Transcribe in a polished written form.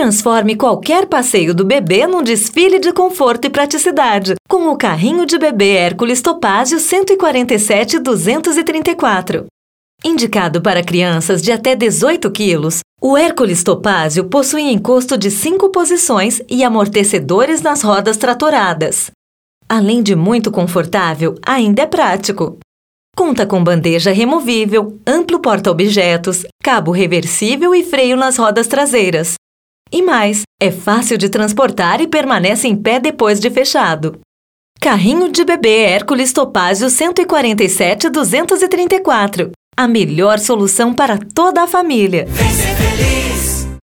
Transforme qualquer passeio do bebê num desfile de conforto e praticidade, com o carrinho de bebê Hércules Topázio 147-234. Indicado para crianças de até 18 quilos, o Hércules Topázio possui encosto de 5 posições e amortecedores nas rodas tratoradas. Além de muito confortável, ainda é prático. Conta com bandeja removível, amplo porta-objetos, cabo reversível e freio nas rodas traseiras. E mais, é fácil de transportar e permanece em pé depois de fechado. Carrinho de bebê Hércules Topázio 147-234. A melhor solução para toda a família. Vem ser feliz.